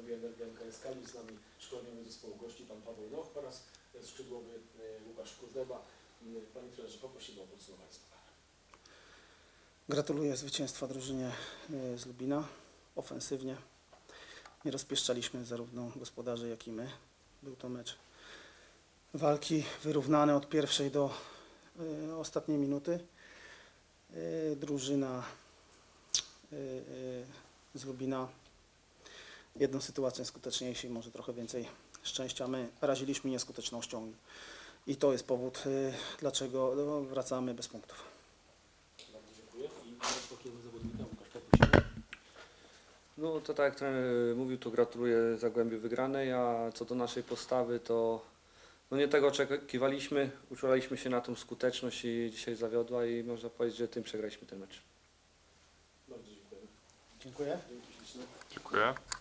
Zagłębie Energia MKS Kalisz, z nami szkoleniowy zespołu gości pan Paweł Noch oraz skrzydłowy Łukasz Kuzdeba. Panie trenerze, poprosimy o podsumowanie spotkania. Gratuluję zwycięstwa drużynie z Lubina. Ofensywnie. Nie rozpieszczaliśmy zarówno gospodarzy, jak i my. Był to mecz walki wyrównany od pierwszej do ostatniej minuty. Drużyna z Lubina jedną sytuację skuteczniejsi, może trochę więcej szczęścia. My raziliśmy nieskutecznością i to jest powód, dlaczego wracamy bez punktów. Bardzo dziękuję. I pokiemu zawodnika Łukasz, poprosimy. No to tak jak trener mówił, to gratuluję Zagłębiu wygranej, a co do naszej postawy, to no nie tego oczekiwaliśmy, uczulaliśmy się na tą skuteczność i dzisiaj zawiodła i można powiedzieć, że tym przegraliśmy ten mecz. Bardzo dziękujemy. Dziękuję. Dzięki śliczne. Dziękuję.